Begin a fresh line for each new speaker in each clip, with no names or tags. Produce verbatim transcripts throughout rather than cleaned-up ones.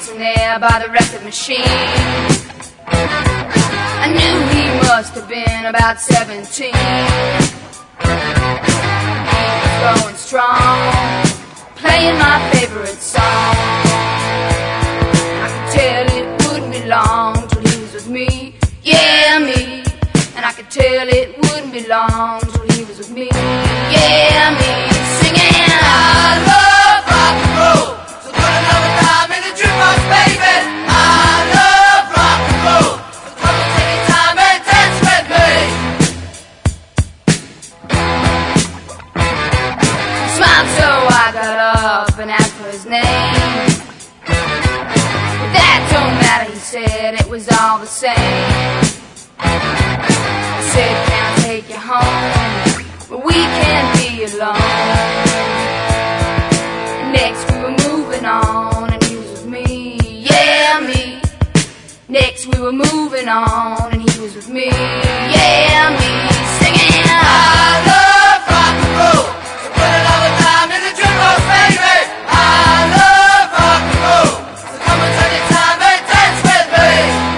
dancing there by the record machine. I knew he must have been about seventeen. Going strong, playing my favorite song. I could tell it wouldn't be long till he was with me, yeah, me. And I could tell it wouldn't be long till he was with me, yeah, me. Singing, I love rock and roll, so put another dime in the jukebox, baby. I love rock and roll, so come and take your time and dance with me. He smiled, so I got up and asked for his name. But that don't matter, he said, it was all the same. I said, can I take you home, but we can't be alone. Next we were moving on, and he was with me, yeah, me. Next we were moving on, and he was with me, yeah, me. Singing, I love rock and roll, so put another dime in the jukebox, baby. I love rock and roll, so come and take your time and dance with me.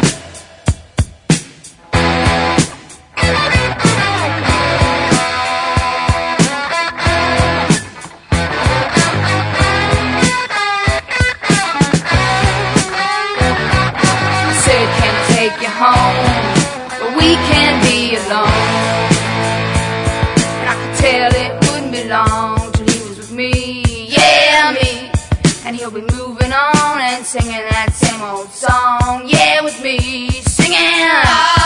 Take you home, but we can't be alone. And I could tell it wouldn't be long till he was with me, yeah, me. And he'll be moving on and singing that same old song, yeah, with me, singing.